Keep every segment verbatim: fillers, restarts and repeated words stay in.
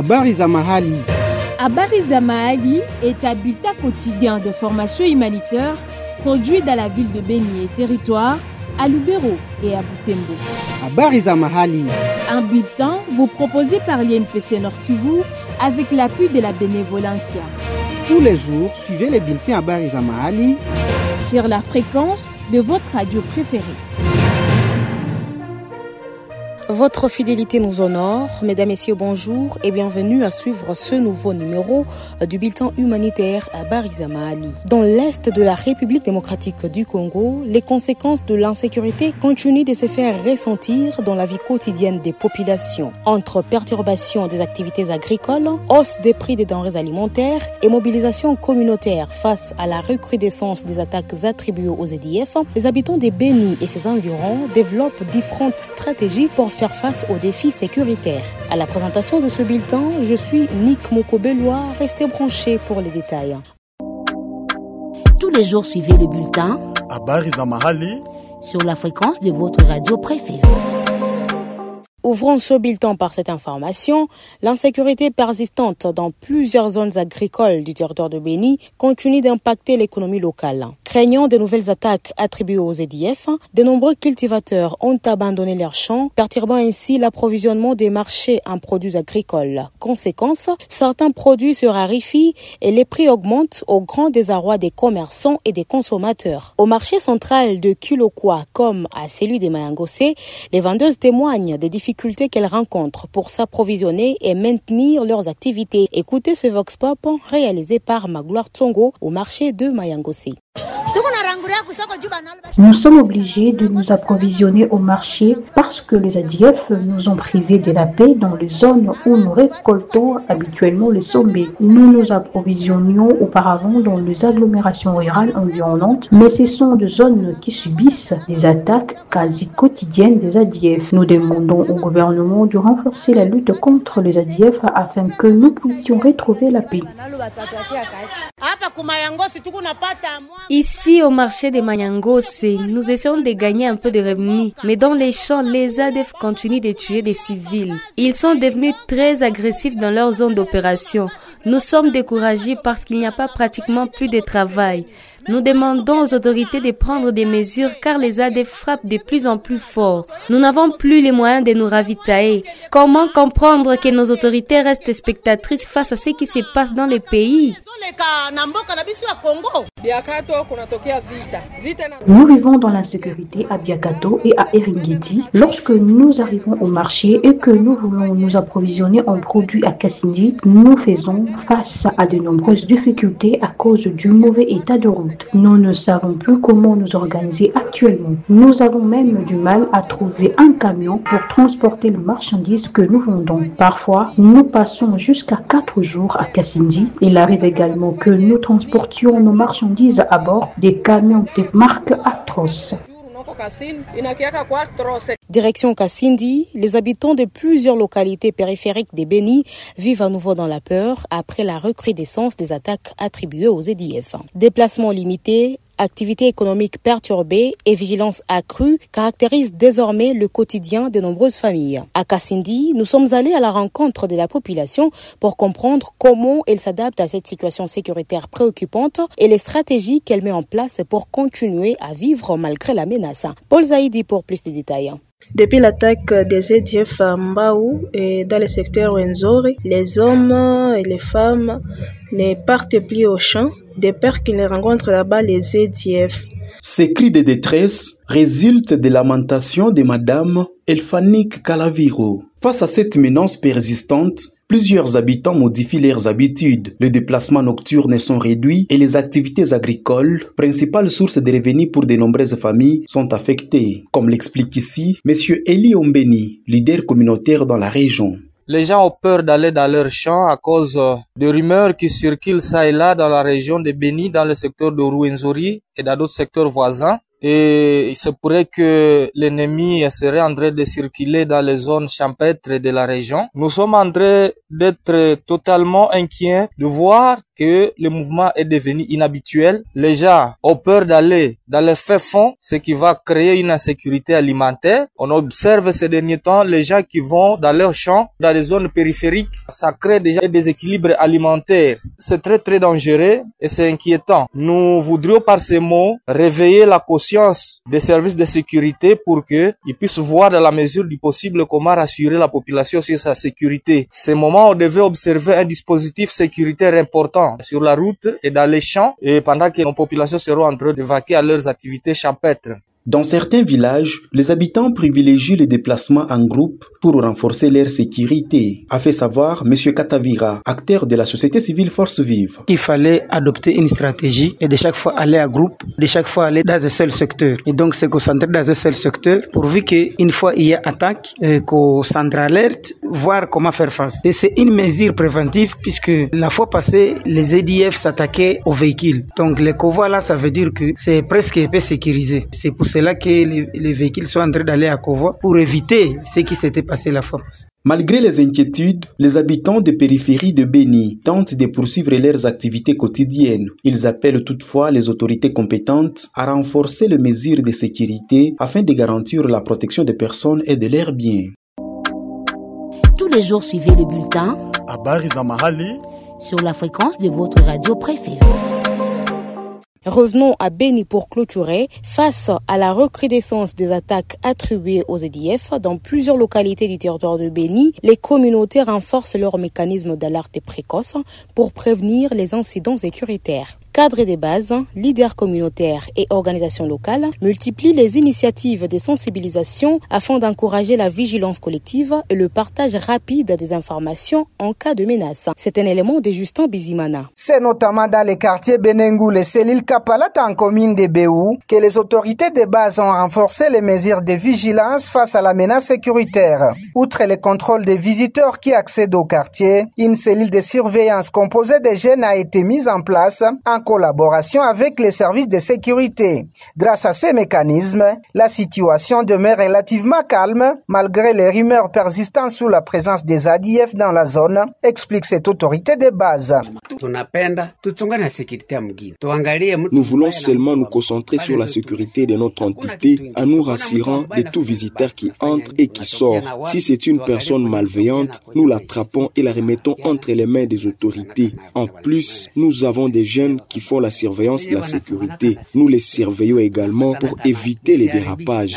Habari za mahali. Habari za mahali est un bulletin quotidien de formation humanitaire produit dans la ville de Beni et territoire, à Lubero et à Butembo. Habari za mahali. Un bulletin vous proposé par l'I N P C Nord Kivu avec l'appui de la Bénévolencia. Tous les jours, suivez les bulletins Habari za mahali sur la fréquence de votre radio préférée. Votre fidélité nous honore. Mesdames, Messieurs, bonjour et bienvenue à suivre ce nouveau numéro du bulletin humanitaire Habari za mahali. Dans l'est de la République démocratique du Congo, les conséquences de l'insécurité continuent de se faire ressentir dans la vie quotidienne des populations. Entre perturbations des activités agricoles, hausse des prix des denrées alimentaires et mobilisation communautaire face à la recrudescence des attaques attribuées aux A D F, les habitants de Beni et ses environs développent différentes stratégies pour faire face aux défis sécuritaires. À la présentation de ce bulletin, je suis Nick Mokobelois. Restez branchés pour les détails. Tous les jours, suivez le bulletin Habari za mahali sur la fréquence de votre radio préférée. Ouvrons ce bulletin par cette information. L'insécurité persistante dans plusieurs zones agricoles du territoire de Beni continue d'impacter l'économie locale. Craignant de nouvelles attaques attribuées aux A D F, de nombreux cultivateurs ont abandonné leurs champs, perturbant ainsi l'approvisionnement des marchés en produits agricoles. Conséquence, certains produits se raréfient et les prix augmentent au grand désarroi des commerçants et des consommateurs. Au marché central de Kilokwa comme à celui de Mayangosé, les vendeuses témoignent des difficultés qu'elles rencontrent pour s'approvisionner et maintenir leurs activités. Écoutez ce Vox Pop réalisé par Magloire Tsongo au marché de Mayangosé. Nous sommes obligés de nous approvisionner au marché parce que les A D F nous ont privés de la paix dans les zones où nous récoltons habituellement les sommets. Nous nous approvisionnions auparavant dans les agglomérations rurales environnantes, mais ce sont des zones qui subissent des attaques quasi quotidiennes des A D F. Nous demandons au gouvernement de renforcer la lutte contre les A D F afin que nous puissions retrouver la paix. Ici, au marché de Mayangosé, nous essayons de gagner un peu de revenus. Mais dans les champs, les A D F continuent de tuer des civils. Ils sont devenus très agressifs dans leur zone d'opération. Nous sommes découragés parce qu'il n'y a pas pratiquement plus de travail. Nous demandons aux autorités de prendre des mesures car les A D F frappent de plus en plus fort. Nous n'avons plus les moyens de nous ravitailler. Comment comprendre que nos autorités restent spectatrices face à ce qui se passe dans les pays? Nous vivons dans l'insécurité à Biakato et à Eringeti. Lorsque nous arrivons au marché et que nous voulons nous approvisionner en produits à Kassindi, nous faisons face à de nombreuses difficultés à cause du mauvais état de route. Nous ne savons plus comment nous organiser actuellement. Nous avons même du mal à trouver un camion pour transporter les marchandises que nous vendons. Parfois, nous passons jusqu'à quatre jours à Kassindi. Il arrive également que nous transportions nos marchandises à bord des camions de marque atroce. Direction Kassindi, les habitants de plusieurs localités périphériques de Beni vivent à nouveau dans la peur après la recrudescence des attaques attribuées aux A D F. Déplacements limités, activité économique perturbée et vigilance accrue caractérisent désormais le quotidien de nombreuses familles. À Kassindi, nous sommes allés à la rencontre de la population pour comprendre comment elle s'adapte à cette situation sécuritaire préoccupante et les stratégies qu'elle met en place pour continuer à vivre malgré la menace. Paul Zaidi pour plus de détails. Depuis l'attaque des A D F à Mbao et dans le secteur Wenzori, les hommes et les femmes ne partent plus au champ de peur qu'ils ne rencontrent là-bas les A D F. Ces cris de détresse résultent des lamentations de Madame Elfanik Kalaviro. Face à cette menace persistante, plusieurs habitants modifient leurs habitudes. Les déplacements nocturnes sont réduits et les activités agricoles, principale source de revenus pour de nombreuses familles, sont affectées. Comme l'explique ici M. Eli Ombeni, leader communautaire dans la région. Les gens ont peur d'aller dans leurs champs à cause de rumeurs qui circulent ça et là dans la région de Beni, dans le secteur de Rwenzori et dans d'autres secteurs voisins. et il se pourrait que l'ennemi serait en train de circuler dans les zones champêtres de la région. Nous sommes en train d'être totalement inquiets de voir que le mouvement est devenu inhabituel. Les gens ont peur d'aller dans les faits fonds, ce qui va créer une insécurité alimentaire. On observe ces derniers temps les gens qui vont dans leurs champs, dans les zones périphériques. Ça crée déjà des déséquilibres alimentaires. C'est très très dangereux et c'est inquiétant. Nous voudrions par ces mots réveiller la conscience des services de sécurité pour que ils puissent voir dans la mesure du possible comment rassurer la population sur sa sécurité. Ces moments, on devait observer un dispositif sécuritaire important sur la route et dans les champs et pendant que nos populations seront en train de vaquer à leurs activités champêtres. Dans certains villages, les habitants privilégient les déplacements en groupe pour renforcer leur sécurité, a fait savoir M. Katavira, acteur de la société civile Force Vive. Il fallait adopter une stratégie et de chaque fois aller à groupe, de chaque fois aller dans un seul secteur. Et donc se concentrer dans un seul secteur, pourvu qu'une fois il y a attaque, euh, qu'on s'entre-alerte, voir comment faire face. Et c'est une mesure préventive puisque la fois passée, les E D F s'attaquaient aux véhicules. Donc les convois là, ça veut dire que c'est presque peu sécurisé. C'est pour cela que les, les véhicules sont en train d'aller à convoi pour éviter ce qui s'était passé la fois passée. Malgré les inquiétudes, les habitants des périphéries de Béni tentent de poursuivre leurs activités quotidiennes. Ils appellent toutefois les autorités compétentes à renforcer les mesures de sécurité afin de garantir la protection des personnes et de leurs biens. Tous les jours, suivez le bulletin Habari za Mahali sur la fréquence de votre radio préférée. Revenons à Béni pour clôturer. Face à la recrudescence des attaques attribuées aux E D F dans plusieurs localités du territoire de Béni, les communautés renforcent leurs mécanismes d'alerte précoce pour prévenir les incidents sécuritaires. Cadres des bases, leaders communautaires et organisations locales multiplient les initiatives de sensibilisation afin d'encourager la vigilance collective et le partage rapide des informations en cas de menace. C'est un élément de Justin Bizimana. C'est notamment dans les quartiers Benengou et Selil Kapalat en commune de Béou que les autorités de base ont renforcé les mesures de vigilance face à la menace sécuritaire. Outre les contrôles des visiteurs qui accèdent au quartier, une cellule de surveillance composée de jeunes a été mise en place en collaboration avec les services de sécurité. Grâce à ces mécanismes, la situation demeure relativement calme malgré les rumeurs persistantes sur la présence des A D F dans la zone, explique cette autorité de base. Nous voulons seulement nous concentrer sur la sécurité de notre entité en nous rassurant de tout visiteur qui entre et qui sort. Si c'est une personne malveillante, nous l'attrapons et la remettons entre les mains des autorités. En plus, nous avons des jeunes qui font la surveillance de la sécurité. Nous les surveillons également pour éviter les dérapages.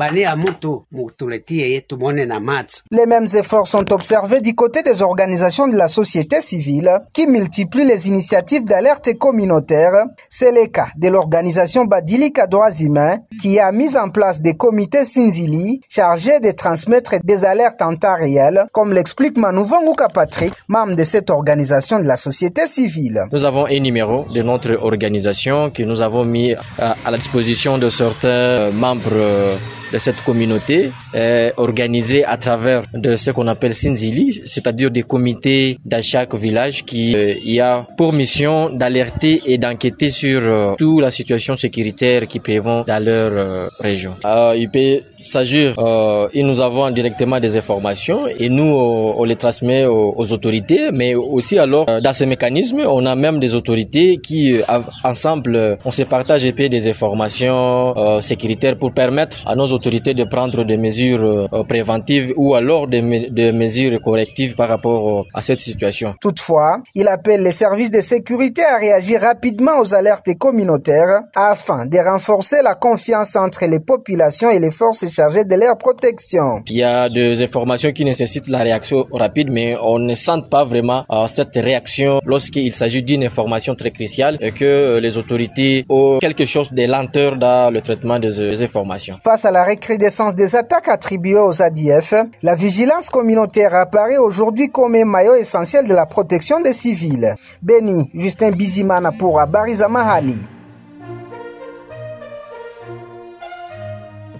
Les mêmes efforts sont observés du côté des organisations de la société civile qui multiplient les initiatives d'alerte communautaire. C'est le cas de l'organisation Badilika Droits Humains qui a mis en place des comités Sinzili chargés de transmettre des alertes en temps réel, comme l'explique Manouvanguka Patrick, membre de cette organisation de la société civile. Nous avons un numéro de notre organisation que nous avons mis à la disposition de certains membres de cette communauté est organisée à travers de ce qu'on appelle Sinzili, c'est-à-dire des comités dans chaque village qui euh, y a pour mission d'alerter et d'enquêter sur euh, toute la situation sécuritaire qui prévaut dans leur euh, région. Euh, il peut s'agir, euh, et nous avons directement des informations et nous euh, on les transmet aux, aux autorités, mais aussi alors euh, dans ce mécanisme on a même des autorités qui euh, ensemble euh, on se partage et paie des informations euh, sécuritaires pour permettre à nos autorités autorités de prendre des mesures euh, préventives ou alors des, me- des mesures correctives par rapport euh, à cette situation. Toutefois, il appelle les services de sécurité à réagir rapidement aux alertes communautaires afin de renforcer la confiance entre les populations et les forces chargées de leur protection. Il y a des informations qui nécessitent la réaction rapide, mais on ne sent pas vraiment euh, cette réaction lorsqu'il s'agit d'une information très cruciale et que les autorités ont quelque chose de lenteur dans le traitement des, des informations. Face à la recrudescence des attaques attribuées aux A D F, la vigilance communautaire apparaît aujourd'hui comme un maillot essentiel de la protection des civils. Béni, Justin Bizimana pour Habari za Mahali.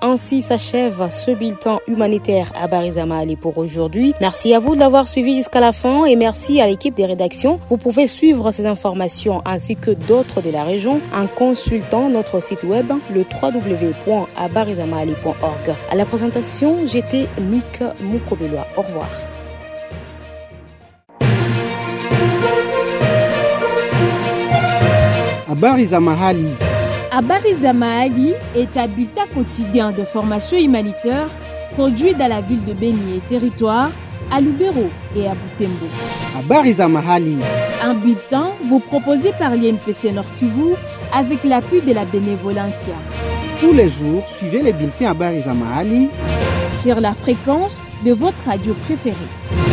Ainsi s'achève ce bulletin humanitaire à Barizamali pour aujourd'hui. Merci à vous de l'avoir suivi jusqu'à la fin et merci à l'équipe des rédactions. Vous pouvez suivre ces informations ainsi que d'autres de la région en consultant notre site web le w w w point abarizamali point org. À la présentation, j'étais Nick Moukobelwa. Au revoir. Habari za mahali. Habari za mahali est un bulletin quotidien de formation humanitaire produit dans la ville de Beni et territoire, à Lubero et à Butembo. Habari za mahali. Un bulletin vous proposé par l'I N P C Nord Kivu avec l'appui de la Bénévolencia. Tous les jours, suivez les bulletins Habari za mahali sur la fréquence de votre radio préférée.